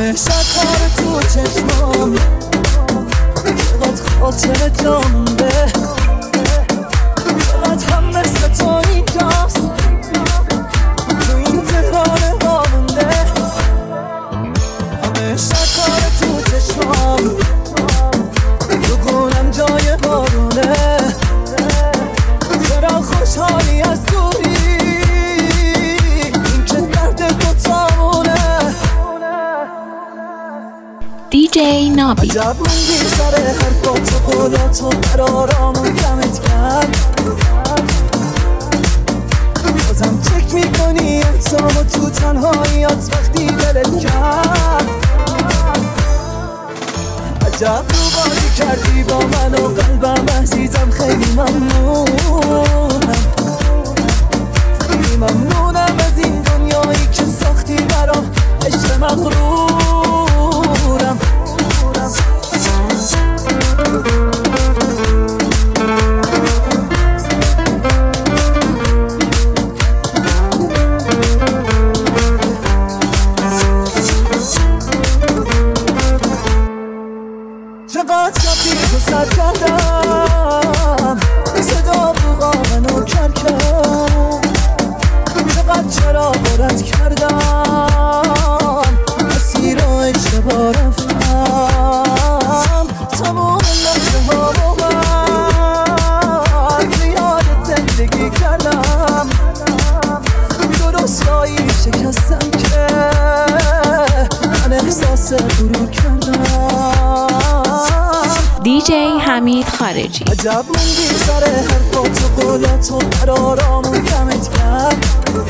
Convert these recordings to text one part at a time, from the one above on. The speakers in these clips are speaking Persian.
ستاره تو چشمام چقدر خاطر جا مونده، چقدر هم مثل تو اینجاست تو این تهران ها مونده. همه ستاره تو چشمام بگونم جای بارونه، چرا خوشحالی از دوری این که درد دوتامونه. DJ نابی عجب موندی سر حرفات و قولات و قرارامون کمت کرد، بازم چک میکنی احسامو تو تنهاییات وقتی دلت کرد. عجب رو بازی کردی با من و قلبم عزیزم، خیلی ممنونم، خیلی ممنونم از این دنیایی که ساختی برام، عشق مغرورم. چقدر شبی تو سر کردم، صدا بوغا منو کر کرد، چقدر چرا برد کردم، مسیر و اشتباه رفتم، تمام لحظه ها با من بیاد زندگی کردم، درست رایی شکستم که من احساس غرور کردم. DJ حمید خارجی عجب موندی سر حرفات و قولات و قرارامون کمت کرد،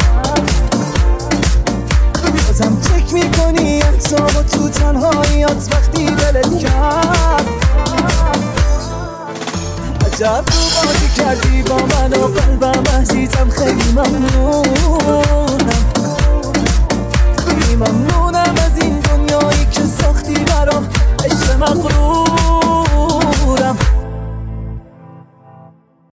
بازم چک میکنی احسامو تو تنهاییات وقتی دلت کرد. عجب رو بازی کردی با من و قلبم عزیزم، خیلی ممنونم،